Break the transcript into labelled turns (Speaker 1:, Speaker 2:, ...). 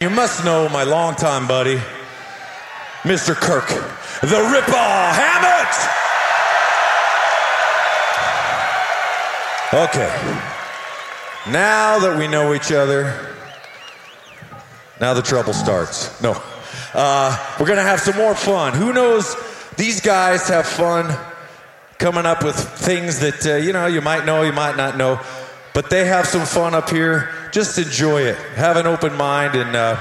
Speaker 1: You must know my longtime buddy, Mr. Kirk, the Rippaw Hammett! Okay. Now that we know each other, now the trouble starts. No. We're going to have some more fun. Who knows? These guys have fun coming up with things that, you might know, you might not know. But they have some fun up here. Just enjoy it. Have an open mind and...